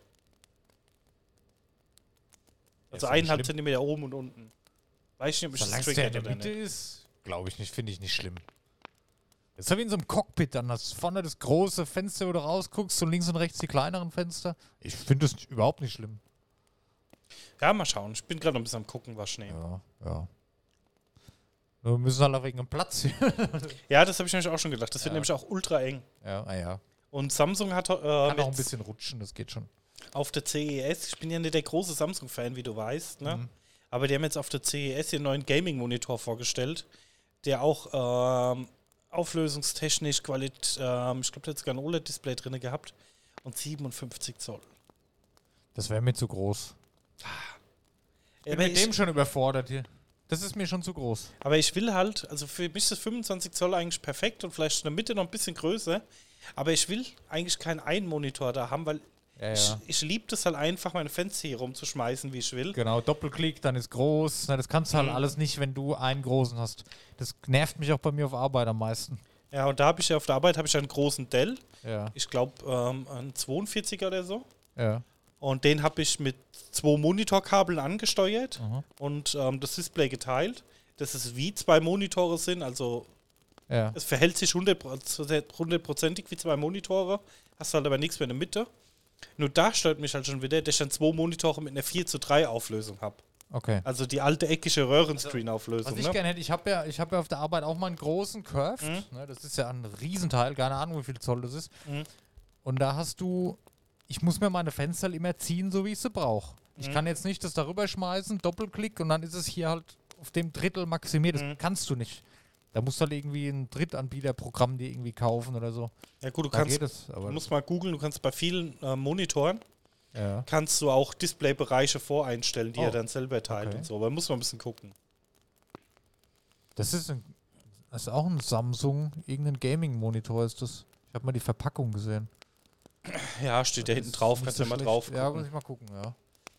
Also doch nicht eineinhalb schlimm. Zentimeter oben und unten. Weiß ich nicht, ob ich Solange das es der in triggert der oder Mitte nicht. ist, glaube ich nicht, finde ich nicht schlimm. Das ist ja wie in so einem Cockpit, dann hast du vorne das große Fenster, wo du rausguckst und links und rechts die kleineren Fenster. Ich finde das nicht- überhaupt nicht schlimm. Ja, mal schauen. Ich bin gerade noch ein bisschen am gucken, was ich nehme. Ja, ja. Wir müssen halt auch wegen dem Platz hier. Ja, das habe ich nämlich auch schon gedacht. Das wird Ja. nämlich auch ultra eng. ja, ah ja. Und Samsung hat äh, Kann auch ein mit bisschen rutschen, das geht schon. auf der C E S, ich bin ja nicht der große Samsung-Fan, wie du weißt, ne? Mhm. Aber die haben jetzt auf der C E S ihren neuen Gaming-Monitor vorgestellt, der auch ähm, auflösungstechnisch, Qualit, ähm, ich glaube, der hat sogar ein O L E D-Display drin gehabt und siebenundfünfzig Zoll. Das wäre mir zu groß. Ich Aber bin mit dem ich, schon überfordert hier. Das ist mir schon zu groß. aber ich will halt, also für mich ist das fünfundzwanzig Zoll eigentlich perfekt und vielleicht in der Mitte noch ein bisschen größer, aber ich will eigentlich keinen einen Monitor da haben, weil Ja, ich, ja. ich liebe das halt einfach, meine Fenster hier rumzuschmeißen, wie ich will. Genau, Doppelklick, dann ist groß. Na, das kannst du halt Mhm. alles nicht, wenn du einen großen hast. Das nervt mich auch bei mir auf Arbeit am meisten. Ja, und da habe ich ja auf der Arbeit habe ich einen großen Dell, Ja, ich glaube ähm, einen zweiundvierziger oder so. ja. Und den habe ich mit zwei Monitorkabeln angesteuert Mhm. und ähm, das Display geteilt. Das ist wie zwei Monitore sind, also Ja. es verhält sich hundertprozentig wie zwei Monitore, hast halt aber nichts mehr in der Mitte. Nur da stört mich halt schon wieder, dass ich dann zwei Monitore mit einer vier zu drei Auflösung habe. Okay. Also die alte eckige Röhrenscreen-Auflösung. Was ich Ne? gerne hätte, ich habe ja, ich hab ja auf der Arbeit auch mal einen großen Curved. Mhm. Ne, das ist ja ein Riesenteil, keine Ahnung, wie viel Zoll das ist. Mhm. Und da hast du, ich muss mir meine Fenster immer ziehen, so wie ich sie brauche. Ich Mhm. kann jetzt nicht das darüber schmeißen, Doppelklick und dann ist es hier halt auf dem Drittel maximiert. Das Mhm. kannst du nicht. Da musst du halt irgendwie ein Drittanbieterprogramm dir irgendwie kaufen oder so. Ja gut, du Da kannst, geht es. Aber du musst mal googeln, du kannst bei vielen äh, Monitoren ja. kannst du auch Displaybereiche voreinstellen, die Oh. er dann selber teilt Okay. und so. Aber muss man ein bisschen gucken. Das ist, ein, das ist auch ein Samsung, irgendein Gaming-Monitor ist das. Ich habe mal die Verpackung gesehen. Ja, steht da Das hinten ist drauf, nicht kannst so du ja mal schlecht. drauf Ja, muss gucken. ich mal gucken, ja.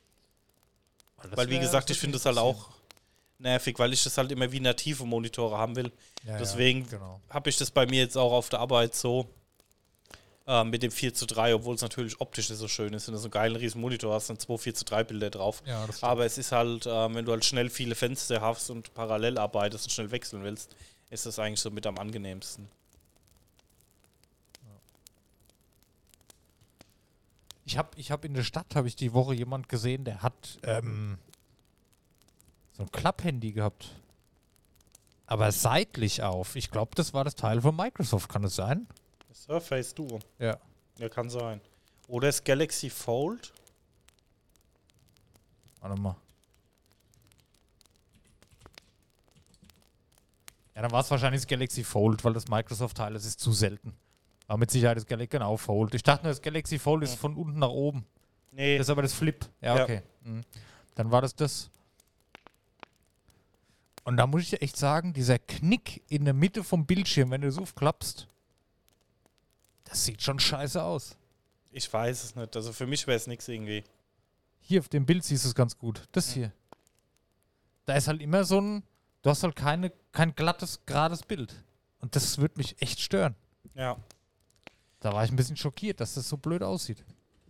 Das Weil wie wär- gesagt, das ich würd finde mich das halt interessieren. auch nervig, weil ich das halt immer wie native Monitore haben will. Ja, deswegen- Ja, genau. Habe ich das bei mir jetzt auch auf der Arbeit so äh, mit dem vier zu drei, obwohl es natürlich optisch nicht so schön ist. Wenn du so einen geilen riesen Monitor hast, dann zwei vier zu drei Bilder drauf. Ja, das Aber es ist halt, äh, wenn du halt schnell viele Fenster hast und parallel arbeitest und schnell wechseln willst, ist das eigentlich so mit am angenehmsten. Ich habe ich hab in der Stadt, habe ich die Woche jemand gesehen, der hat ähm, so ein Klapphandy gehabt. Aber seitlich auf. Ich glaube, das war das Teil von Microsoft, kann es sein? Surface Duo. Ja. Ja, kann sein. Oder das Galaxy Fold. Warte mal. Ja, dann war es wahrscheinlich das Galaxy Fold, weil das Microsoft-Teil, das ist zu selten. Aber mit Sicherheit das Galaxy, genau, Fold. Ich dachte nur, das Galaxy Fold ist von unten nach oben. Nee. Das ist aber das Flip. Ja, Ja. okay. Mhm. Dann war das das. Und da muss ich dir echt sagen, dieser Knick in der Mitte vom Bildschirm, wenn du das aufklappst, das sieht schon scheiße aus. Ich weiß es nicht. Also für mich wäre es nichts irgendwie. Hier auf dem Bild siehst du es ganz gut. Das hier. Da ist halt immer so ein, du hast halt keine, kein glattes, gerades Bild. Und das würde mich echt stören. Ja. Da war ich ein bisschen schockiert, dass das so blöd aussieht.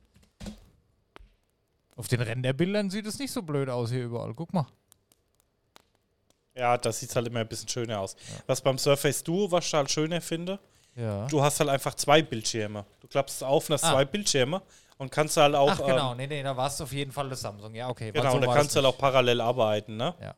Auf den Renderbildern sieht es nicht so blöd aus hier überall. Guck mal. Ja, das sieht halt immer ein bisschen schöner aus. Ja. Was beim Surface Duo, was ich halt schöner finde, Ja. du hast halt einfach zwei Bildschirme. Du klappst es auf und hast Ah. zwei Bildschirme und kannst halt auch. Ach genau, ähm, nee, nee, da war es auf jeden Fall das Samsung. Ja, okay. genau, so und da war kannst du das halt auch nicht. parallel arbeiten, ne? Ja.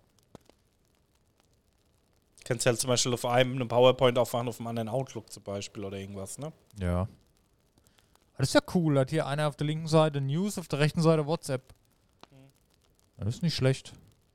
Kannst halt zum Beispiel auf einem eine PowerPoint aufmachen, auf dem anderen Outlook zum Beispiel oder irgendwas, ne? Ja. Das ist ja cool. Hat hier einer auf der linken Seite News, auf der rechten Seite WhatsApp. Ja, das ist nicht schlecht.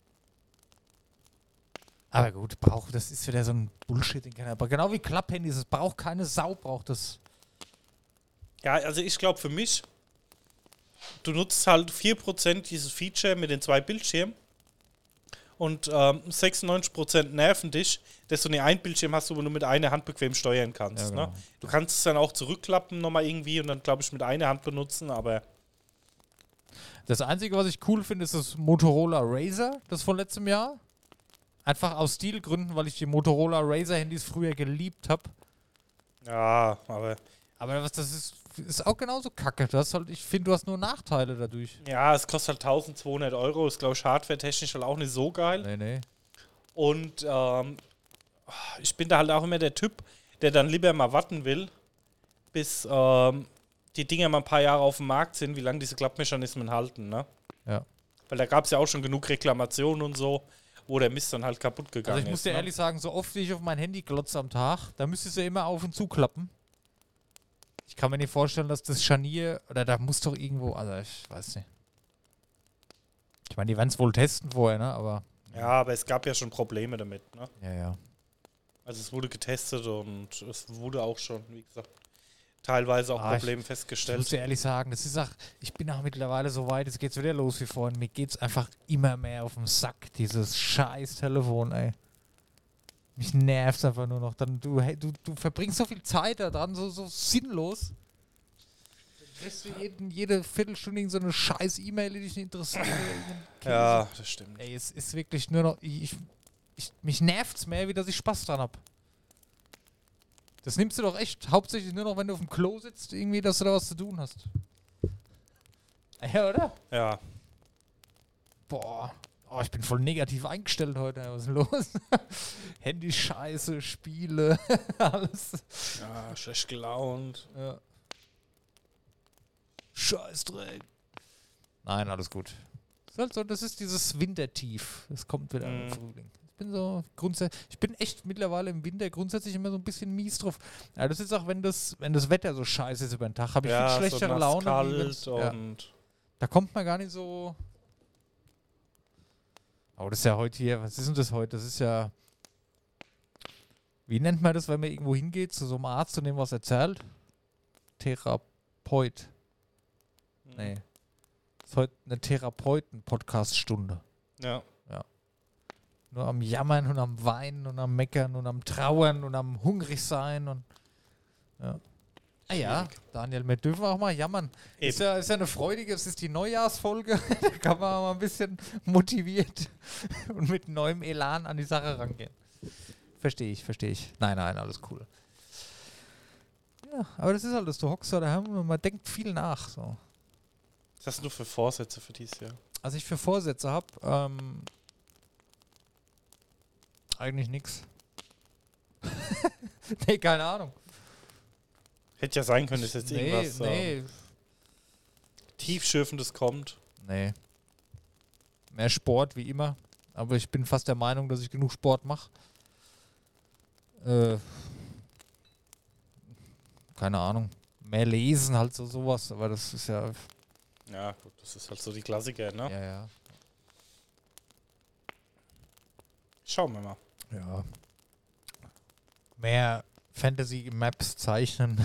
Aber gut, braucht, das ist wieder so ein Bullshit. Den kann, aber genau wie Klapphandys, es braucht keine Sau, braucht das. Ja, also ich glaube für mich, du nutzt halt vier Prozent dieses Feature mit den zwei Bildschirmen und ähm, sechsundneunzig Prozent nerven dich, dass du nicht einen Bildschirm hast, wo du nur mit einer Hand bequem steuern kannst. Ja, genau. Ne? Du kannst es dann auch zurückklappen nochmal irgendwie und dann, glaube ich, mit einer Hand benutzen, aber Das Einzige, was ich cool finde, ist das Motorola Razr, das von letztem Jahr. Einfach aus Stilgründen, weil ich die Motorola Razr-Handys früher geliebt habe. ja, aber Aber was das ist, ist auch genauso kacke. Du hast halt, ich finde, du hast nur Nachteile dadurch. ja, es kostet halt tausendzweihundert Euro, ist, glaube ich, hardware-technisch halt auch nicht so geil. Nee, nee. Und ähm, ich bin da halt auch immer der Typ, der dann lieber mal warten will, bis ähm, die Dinger mal ein paar Jahre auf dem Markt sind, wie lange diese Klappmechanismen halten, ne? Ja. Weil da gab es ja auch schon genug Reklamationen und so, wo der Mist dann halt kaputt gegangen Also ich muss ist. dir ne? ehrlich sagen, so oft wie ich auf mein Handy glotze am Tag, da müsstest du ja immer auf und zu klappen. Ich kann mir nicht vorstellen, dass das Scharnier, oder da muss doch irgendwo, also ich weiß nicht. Ich meine, die werden es wohl testen vorher, ne, aber... Ja, aber es gab ja schon Probleme damit, ne? Ja, ja. Also es wurde getestet und es wurde auch schon, wie gesagt, teilweise auch Ah, ich- Probleme Ich festgestellt. muss dir ehrlich sagen, das ist auch, ich bin auch mittlerweile so weit, es geht's wieder los wie vorhin. Mir geht's einfach immer mehr auf den Sack, dieses scheiß Telefon, ey. Mich nervt's einfach nur noch. Dann, du, hey, du, du verbringst so viel Zeit da dran, so, so sinnlos. Dann kriegst du jeden, jede Viertelstunde irgend so eine scheiß E-Mail, die dich nicht interessiert. irgendein Käse. Ja, das stimmt. Ey, es ist wirklich nur noch, ich, ich, mich nervt's mehr, wie dass ich Spaß dran hab. Das nimmst du doch echt hauptsächlich nur noch, wenn du auf dem Klo sitzt, irgendwie, dass du da was zu tun hast. Ja, oder? Ja. Boah. Oh, ich bin voll negativ eingestellt heute. Was ist denn los? Handy scheiße, Spiele, alles. Ja, schlecht gelaunt. Ja. Scheißdreck. Nein, alles gut. Das ist, halt so, das ist dieses Wintertief. Das kommt wieder im Mhm. Frühling. Ich bin so grundsätzlich, ich bin echt mittlerweile im Winter grundsätzlich immer so ein bisschen mies drauf. Ja, das ist auch, wenn das, wenn das Wetter so scheiße ist über den Tag, habe ich Ja, viel so schlechtere nass, Laune. wie kalt wenn's- ja. und Da kommt man gar nicht so. Aber das ist ja heute hier, was ist denn das heute? Das ist ja. Wie nennt man das, wenn man irgendwo hingeht, zu so einem Arzt und dem was erzählt? Therapeut. Nee. Das ist heute eine Therapeuten-Podcast-Stunde. ja. Nur am Jammern und am Weinen und am Meckern und am Trauern und am hungrig sein und. Ja. Ah ja, Schwierig. Daniel, wir dürfen auch mal jammern. Ist Eben. ja, ist ja eine freudige, es ist die Neujahrsfolge. Da kann man mal ein bisschen motiviert und mit neuem Elan an die Sache rangehen. Verstehe ich, verstehe ich. Nein, nein, alles cool. Ja, aber das ist halt das. Du hockst da daheim und man denkt viel nach. So. Was hast du für Vorsätze für dieses Jahr? Was ich für Vorsätze habe, ähm, eigentlich nix. Nee, keine Ahnung. Hätte ja sein können, dass jetzt nee, irgendwas nee, ähm, Tiefschürfendes kommt. nee. Mehr Sport wie immer. Aber ich bin fast der Meinung, dass ich genug Sport mache. Äh, keine Ahnung. Mehr lesen, halt so sowas. Aber das ist ja. Ja, gut, das ist halt so die Klassiker, ne? Ja, ja. Schauen wir mal. Ja. Mehr Fantasy-Maps zeichnen.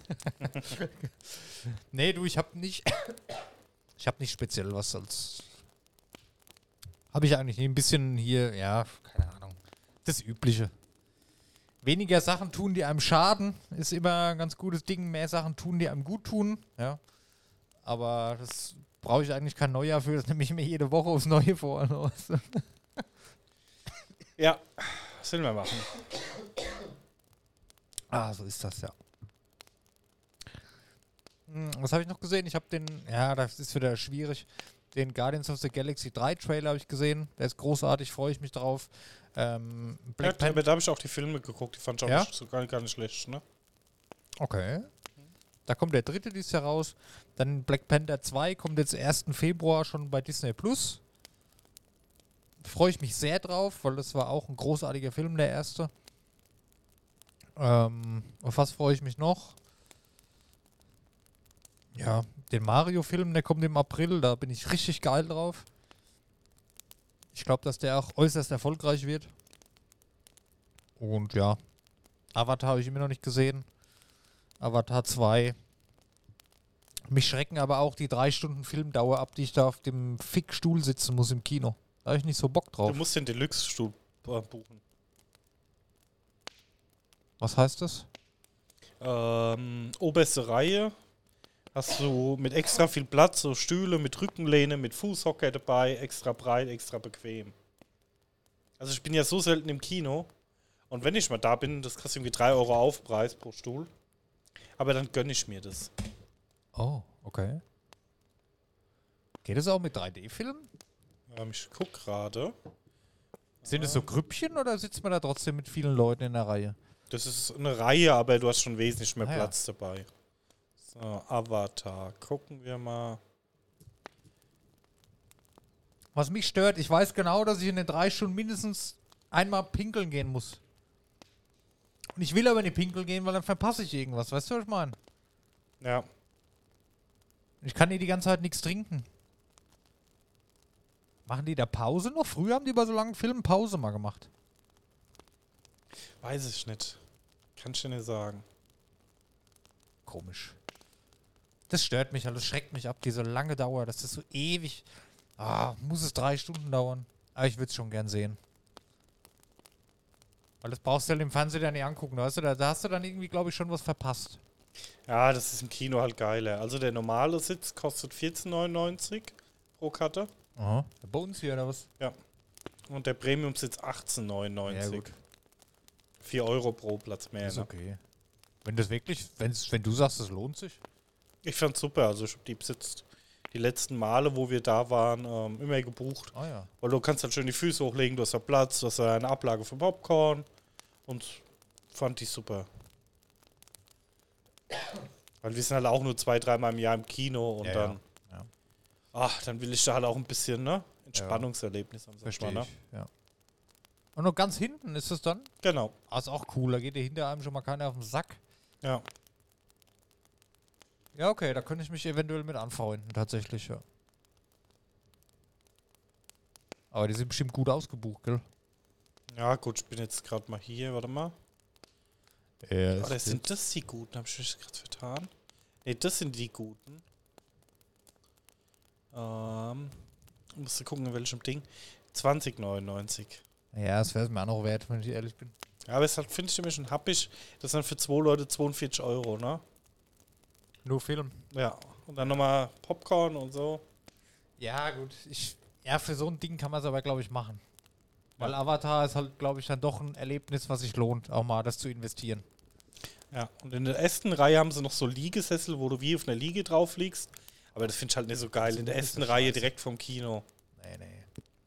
Nee, du, ich hab nicht. Ich hab nicht speziell was als. Habe ich eigentlich nicht. Ein bisschen hier, ja, keine Ahnung. Das Übliche. Weniger Sachen tun, die einem schaden, ist immer ein ganz gutes Ding. Mehr Sachen tun, die einem gut tun. Ja. Aber das brauche ich eigentlich kein Neujahr für. Das nehme ich mir jede Woche aufs Neue vor. Ja, was will wir machen? Ah, so ist das, ja. Hm, was habe ich noch gesehen? Ich habe den, ja, das ist wieder schwierig. Den Guardians of the Galaxy drei Trailer habe ich gesehen. Der ist großartig, freue ich mich drauf. Ähm, Black Ja, Panther. da habe ich auch die Filme geguckt, die fand ich auch Ja? nicht, so gar, gar nicht schlecht, ne? Okay. Da kommt der dritte dieses Jahr raus. Dann Black Panther zwei kommt jetzt ersten Februar schon bei Disney Plus. Freue ich mich sehr drauf, weil das war auch ein großartiger Film, der erste. Ähm, auf was freue ich mich noch? Ja, den Mario-Film, der kommt im April, da bin ich richtig geil drauf. Ich glaube, dass der auch äußerst erfolgreich wird. Und ja, Avatar habe ich immer noch nicht gesehen. Avatar zwei. Mich schrecken aber auch die drei Stunden Filmdauer ab, die ich da auf dem Fickstuhl sitzen muss im Kino. Da habe ich nicht so Bock drauf. Du musst den Deluxe-Stuhl äh, buchen. Was heißt das? Ähm, oberste Reihe. Hast du mit extra viel Platz, so Stühle mit Rückenlehne, mit Fußhocker dabei, extra breit, extra bequem. Also ich bin ja so selten im Kino. Und wenn ich mal da bin, das kostet irgendwie drei Euro Aufpreis pro Stuhl. Aber dann gönne ich mir das. Oh, okay. Geht es auch mit drei D-Filmen? Ähm, ich guck gerade. Sind es so Grüppchen oder sitzt man da trotzdem mit vielen Leuten in der Reihe? Das ist eine Reihe, aber du hast schon wesentlich mehr Ah, ja. Platz dabei. So, Avatar. Gucken wir mal. Was mich stört, ich weiß genau, dass ich in den drei Stunden mindestens einmal pinkeln gehen muss. Und ich will aber nicht pinkeln gehen, weil dann verpasse ich irgendwas. Weißt du, was ich meine? Ja. Ich kann hier die ganze Zeit nichts trinken. Machen die da Pause noch? Früher haben die bei so langen Filmen Pause mal gemacht. Weiß ich nicht. Kann ich dir nicht sagen. Komisch. Das stört mich, also das schreckt mich ab, diese lange Dauer. Das ist so ewig. Ah, muss es drei Stunden dauern? Aber ich würde es schon gern sehen. Weil das brauchst du halt im Fernsehen ja nicht angucken. Weißt du, da, da hast du dann irgendwie, glaube ich, schon was verpasst. Ja, das ist im Kino halt geiler. Also der normale Sitz kostet vierzehn neunundneunzig pro Karte. Aha. Bei uns hier, oder was? Und der Premium-Sitz achtzehn neunundneunzig. Ja, gut. vier Euro pro Platz mehr. Ist Ne? okay. Wenn das wirklich, wenn's, wenn du sagst, es lohnt sich. Ich fand's super. Also ich hab die besitzt die letzten Male, wo wir da waren, ähm, immer gebucht. Ah ja. Weil du kannst halt schön die Füße hochlegen, du hast da Platz, du hast da eine Ablage für Popcorn. Und fand ich super. Weil wir sind halt auch nur zwei, dreimal im Jahr im Kino und Ja, dann, ja. Ja. ach, dann will ich da halt auch ein bisschen, ne? Entspannungserlebnis am Verstehe ne? ich. Ja. Und noch ganz hinten ist es dann? Genau, Ah, ist auch cool. Da geht dir hinter einem schon mal keiner auf den Sack. ja. Ja, okay, da könnte ich mich eventuell mit anfreunden, tatsächlich, ja. Aber die sind bestimmt gut ausgebucht, gell? Ja, gut, ich bin jetzt gerade mal hier, warte mal. Ja, Oder sind das die Guten? Hab ich mich gerade vertan? Ne, das sind die Guten. Ähm, musst du gucken, in welchem Ding. zwanzig neunundneunzig. ja, das wäre es mir auch noch wert, wenn ich ehrlich bin. Ja, aber es hat, finde ich immer schon happig. Das sind für zwei Leute zweiundvierzig Euro, ne? Nur Film. Ja. Und dann nochmal Popcorn und so. Ja, gut. Ich, ja, für so ein Ding kann man es aber, glaube ich, machen. Weil Ja. Avatar ist halt, glaube ich, dann doch ein Erlebnis, was sich lohnt, auch mal das zu investieren. Ja. Und in der ersten Reihe haben sie noch so Liegesessel, wo du wie auf einer Liege drauf liegst. Aber das finde ich halt nicht so geil. In der Das ist ersten so Reihe scheiße. direkt vom Kino. Nee, nee.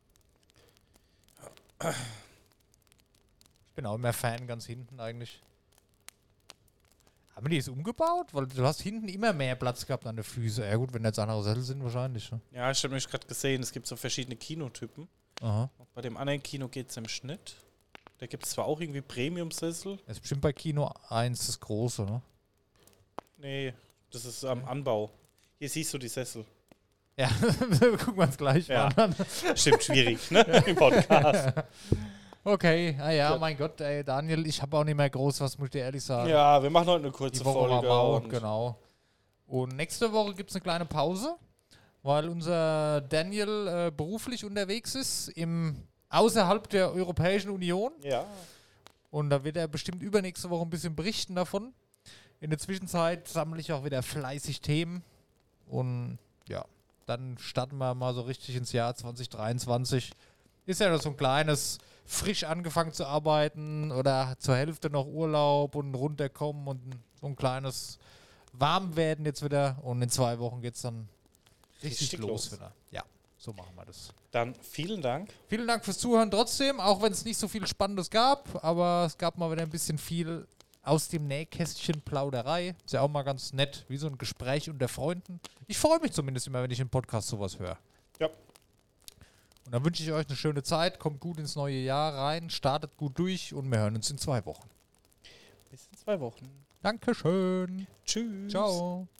Ich bin auch immer Fan ganz hinten eigentlich. Haben die es umgebaut? Weil du hast hinten immer mehr Platz gehabt an den Füßen. Ja gut, wenn jetzt andere Sessel sind wahrscheinlich. Ne? Ja, ich habe mich gerade gesehen, es gibt so verschiedene Kinotypen. Aha. Bei dem anderen Kino geht es im Schnitt. Da gibt es zwar auch irgendwie Premium-Sessel. Das ist bestimmt bei Kino eins das große, ne? Nee, das ist am Anbau. Hier siehst du die Sessel. Ja, gucken wir uns gleich Ja. mal an. Stimmt, schwierig, ne? Im Podcast. Okay, ah ja, Ja. mein Gott, ey, Daniel, ich habe auch nicht mehr groß, was muss ich dir ehrlich sagen. Ja, wir machen heute eine kurze Die Woche war Folge. mau, und genau. Und nächste Woche gibt es eine kleine Pause, weil unser Daniel äh, beruflich unterwegs ist, im, außerhalb der Europäischen Union. Ja, Und da wird er bestimmt übernächste Woche ein bisschen berichten davon. In der Zwischenzeit sammle ich auch wieder fleißig Themen. Und ja, dann starten wir mal so richtig ins Jahr zwanzig dreiundzwanzig. Ist ja noch so ein kleines, frisch angefangen zu arbeiten oder zur Hälfte noch Urlaub und runterkommen und so ein kleines Warmwerden jetzt wieder. Und in zwei Wochen geht es dann richtig, Richtig los, los. wieder. Ja, so machen wir das. dann vielen Dank. Vielen Dank fürs Zuhören trotzdem, auch wenn es nicht so viel Spannendes gab, aber es gab mal wieder ein bisschen viel aus dem Nähkästchen Plauderei. Ist ja auch mal ganz nett, wie so ein Gespräch unter Freunden. Ich freue mich zumindest immer, wenn ich im Podcast sowas höre. Ja. Und dann wünsche ich euch eine schöne Zeit, kommt gut ins neue Jahr rein, startet gut durch und wir hören uns in zwei Wochen. Bis in zwei Wochen. Dankeschön. Tschüss. Ciao.